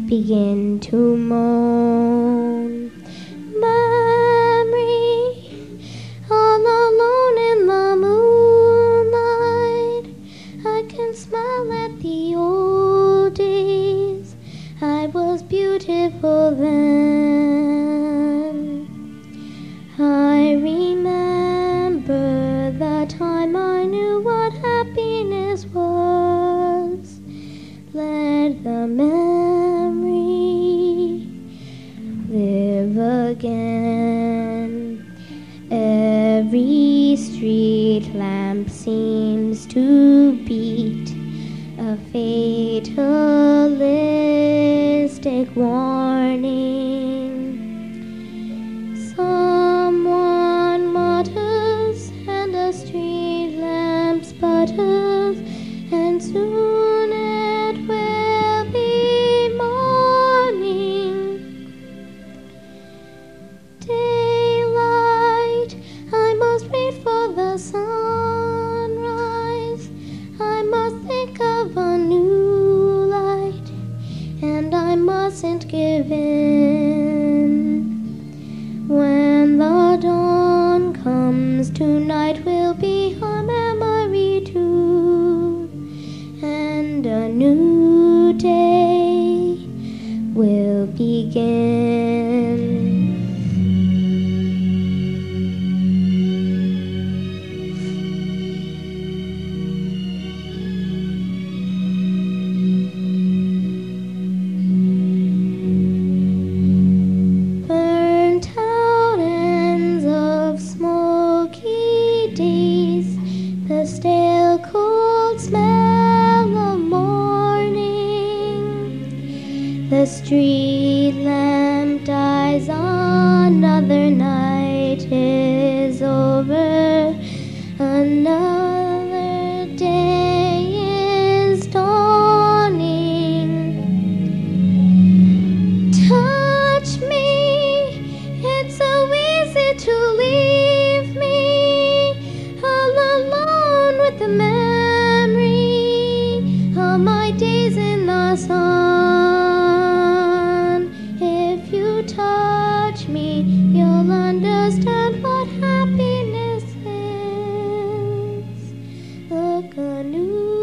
begin to moan. Memory, all alone in the moonlight, I can smile at the old days. I was beautiful then. I remember the time I knew what happiness was. Let the memory live again. Every street lamp seems to beat a fatalistic warning. Someone mutters and a street lamp sputters, and soon it will be morning. Daylight, I must wait for the sunrise. I must think of a new light, and I mustn't give in. When the dawn comes, tonight will be a memory too, and a new day will begin. Burnt out ends of smoky days, the stale cold smell of morning. The street lamp dies, another night is over, another day is dawning. Touch me, it's so easy to leave me all alone with the memory of my days in the sun. If you touch me, you'll understand what happiness is. Look anew.